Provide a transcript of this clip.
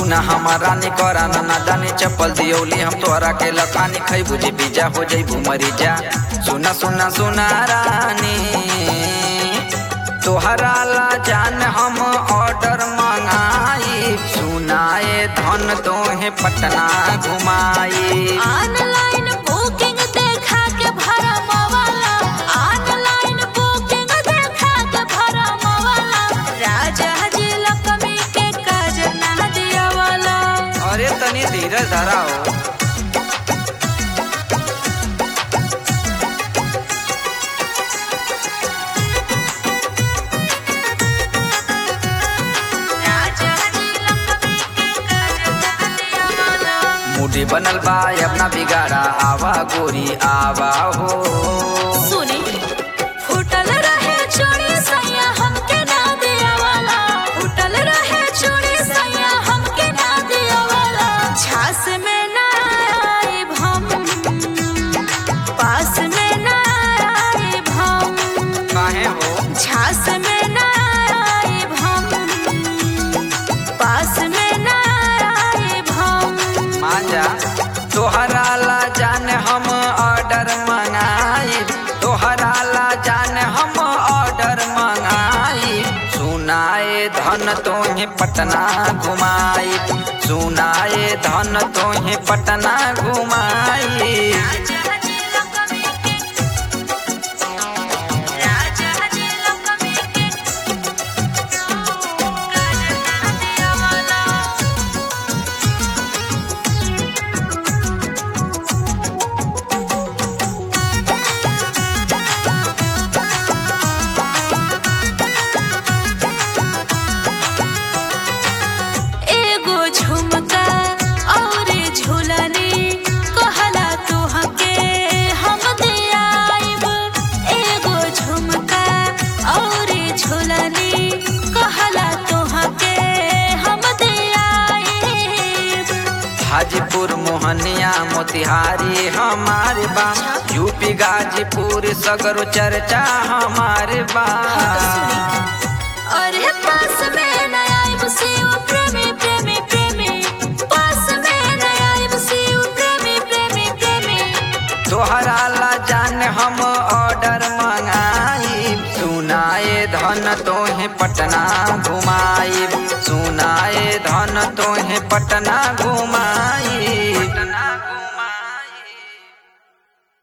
सुना हमारा निकरा ना जाने चप्पल दियोली हम तोरा के लखानी खई बुझे बीजा हो जाई मरी जा। सुना सुना सुना रानी तोहरा ला जान हम ऑर्डर मंगाई सुनाए धन तोहे पटना घुमाई। ऑनलाइन बुकिंग देखा के भरम वाला ऑनलाइन बुकिंग देखा के भरम वाला राजा जी लक्ष्मी के काज ना दिया वाला। अरे तनी धीरज धराओ। मुझे बनल बा अपना बिगाड़ा आवा गोरी आवा हो। सुनी फुटल रहे चूड़ी सैया हमके ना दिया वाला फुटल रहे चूड़ी सैया हमके ना दिया वाला। झांस में ना आए भम पास में ना आए भम काहे हो झांस में ना आए भम पास में ना आए भम। मान जा तोहरा ला जान हम ऑर्डर मंगाई तोहरा ला जान हम ऑर्डर मंगाई सुनाए धन तोहे पटना घुमाई सुनाए धन तोहे पटना घुमाई। झुमका और झूलनी कहला तुहके हम दियाइब एगो झुमका और झूलनी कहला तुहके हम दियाइब। हाजीपुर मोहनिया मोतिहारी हमारे बा यूपी गाजीपुर सगरो चर्चा हमारे बा। अरे पास में न आइब शिव प्रेमी प्रेमी प्रेमी पास में न आइब शिव प्रेमी प्रेमी प्रेमी। तोहरा ला जान हम ऑर्डर मंगाई सुनाए धन तोहे पटना घुमाई सुनाए धन तोहे पटना घुमाई।